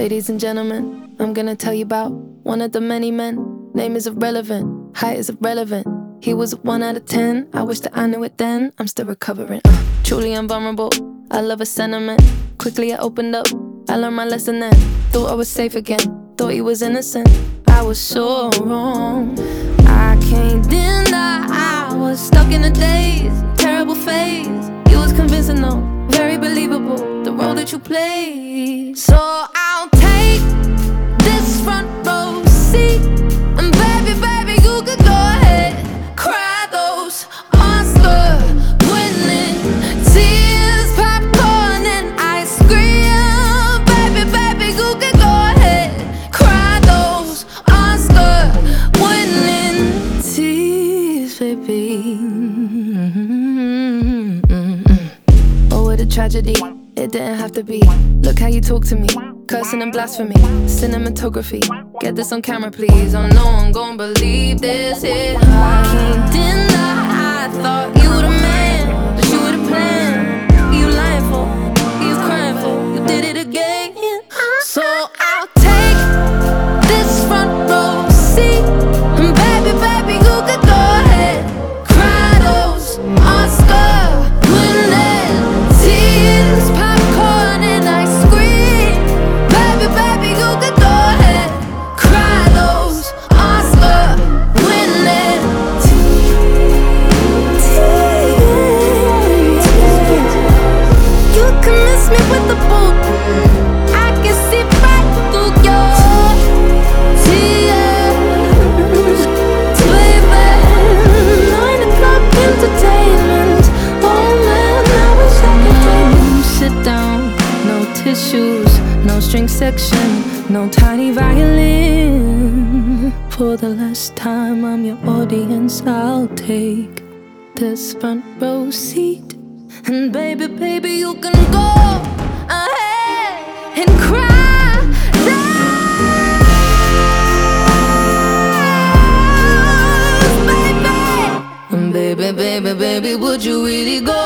Ladies and gentlemen, I'm gonna tell you about one of the many men. Name is irrelevant, height is irrelevant. He was a 1 out of 10, I wish that I knew it then. I'm still recovering, truly invulnerable. I love a sentiment, quickly I opened up. I learned my lesson then, thought I was safe again. Thought he was innocent, I was so wrong. I can't deny I was stuck in a daze, terrible phase. You was convincing though, very believable, the role that you played. So I'll take this front row seat, and baby, baby, you could go ahead, cry those Oscar-winning tears, popcorn and ice cream. Baby, baby, you could go ahead, cry those Oscar-winning tears, baby. Oh, what a tragedy, it didn't have to be. Look how you talk to me, cursing and blasphemy, cinematography. Get this on camera, please. Oh no, I'm gon' believe this. I can't deny I thought you were the man, that you were the plan. You lying for, you crying for, you did it again. So I'll take this front row seat, and baby, baby, you could go ahead, cry those Oscar-winning tears, popcorn and ice cream. Baby, baby, you could go ahead, cry those Oscar-winning tears. You can miss me with the boot, I can see right through your tears, baby. 9 o'clock entertainment. Oh man, I wish I could take you. Sit down, no tissues, no string section, no tiny violin. For the last time, I'm your audience. I'll take this front row seat, and baby, baby, you can go ahead and cry those, baby. And baby, baby, baby, would you really go